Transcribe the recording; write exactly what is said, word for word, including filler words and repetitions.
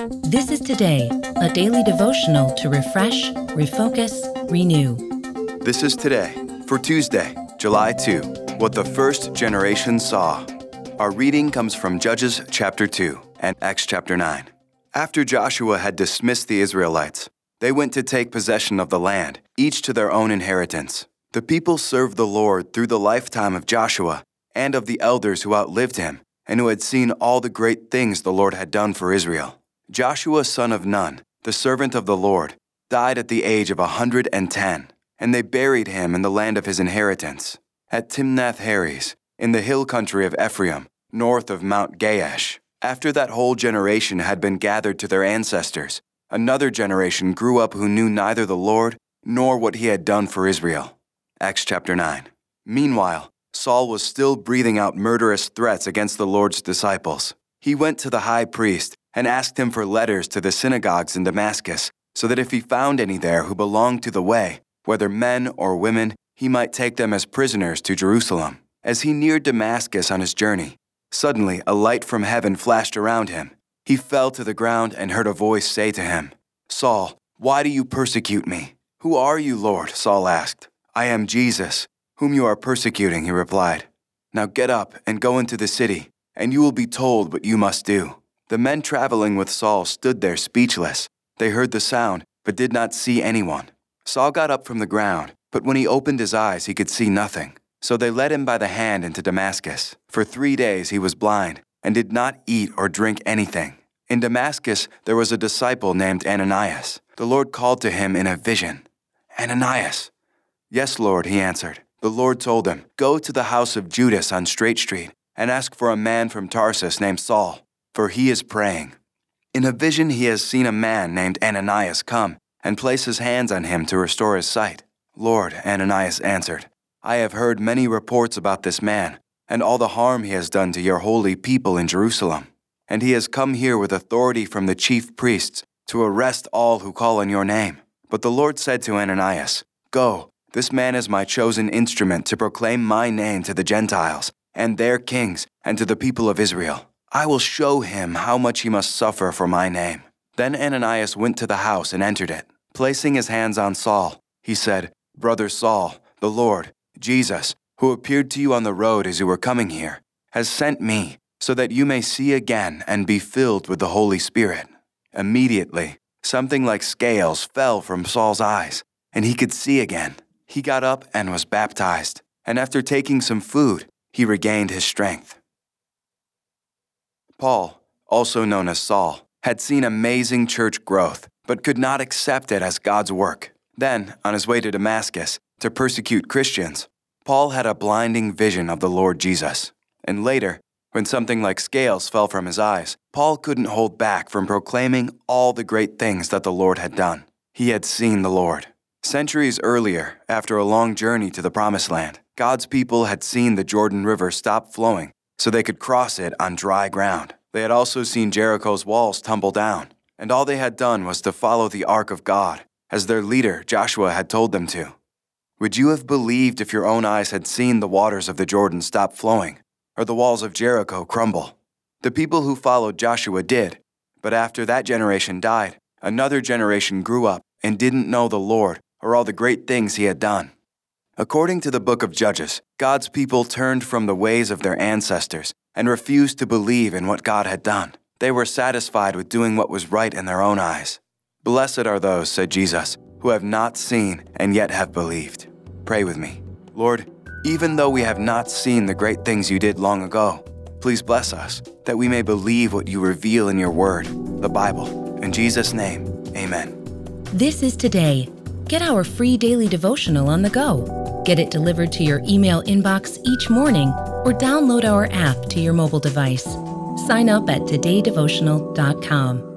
This is Today, a daily devotional to refresh, refocus, renew. This is Today for Tuesday, July second, what the first generation saw. Our reading comes from Judges chapter two and Acts chapter nine. After Joshua had dismissed the Israelites, they went to take possession of the land, each to their own inheritance. The people served the Lord through the lifetime of Joshua and of the elders who outlived him and who had seen all the great things the Lord had done for Israel. Joshua son of Nun, the servant of the Lord, died at the age of a hundred and ten, and they buried him in the land of his inheritance, at Timnath-Heres, in the hill country of Ephraim, north of Mount Gaash. After that whole generation had been gathered to their ancestors, another generation grew up who knew neither the Lord nor what he had done for Israel. Acts chapter nine. Meanwhile, Saul was still breathing out murderous threats against the Lord's disciples. He went to the high priest and asked him for letters to the synagogues in Damascus, so that if he found any there who belonged to the way, whether men or women, he might take them as prisoners to Jerusalem. As he neared Damascus on his journey, suddenly a light from heaven flashed around him. He fell to the ground and heard a voice say to him, "Saul, why do you persecute me?" "Who are you, Lord?" Saul asked. "I am Jesus, whom you are persecuting," he replied. "Now get up and go into the city, and you will be told what you must do." The men traveling with Saul stood there speechless. They heard the sound, but did not see anyone. Saul got up from the ground, but when he opened his eyes, he could see nothing. So they led him by the hand into Damascus. For three days he was blind, and did not eat or drink anything. In Damascus there was a disciple named Ananias. The Lord called to him in a vision, "Ananias." "Yes, Lord," he answered. The Lord told him, "Go to the house of Judas on Straight Street, and ask for a man from Tarsus named Saul, for he is praying. In a vision he has seen a man named Ananias come and place his hands on him to restore his sight." "Lord," Ananias answered, "I have heard many reports about this man and all the harm he has done to your holy people in Jerusalem. And he has come here with authority from the chief priests to arrest all who call on your name." But the Lord said to Ananias, "Go, this man is my chosen instrument to proclaim my name to the Gentiles and their kings and to the people of Israel. I will show him how much he must suffer for my name." Then Ananias went to the house and entered it. Placing his hands on Saul, he said, "Brother Saul, the Lord, Jesus, who appeared to you on the road as you were coming here, has sent me so that you may see again and be filled with the Holy Spirit." Immediately, something like scales fell from Saul's eyes, and he could see again. He got up and was baptized, and after taking some food, he regained his strength. Paul, also known as Saul, had seen amazing church growth, but could not accept it as God's work. Then, on his way to Damascus to persecute Christians, Paul had a blinding vision of the Lord Jesus. And later, when something like scales fell from his eyes, Paul couldn't hold back from proclaiming all the great things that the Lord had done. He had seen the Lord. Centuries earlier, after a long journey to the Promised Land, God's people had seen the Jordan River stop flowing so they could cross it on dry ground. They had also seen Jericho's walls tumble down, and all they had done was to follow the ark of God, as their leader Joshua had told them to. Would you have believed if your own eyes had seen the waters of the Jordan stop flowing, or the walls of Jericho crumble? The people who followed Joshua did, but after that generation died, another generation grew up and didn't know the Lord or all the great things he had done. According to the book of Judges, God's people turned from the ways of their ancestors and refused to believe in what God had done. They were satisfied with doing what was right in their own eyes. "Blessed are those," said Jesus, "who have not seen and yet have believed." Pray with me. Lord, even though we have not seen the great things you did long ago, please bless us that we may believe what you reveal in your word, the Bible. In Jesus' name, amen. This is Today. Get our free daily devotional on the go. Get it delivered to your email inbox each morning or download our app to your mobile device. Sign up at today devotional dot com.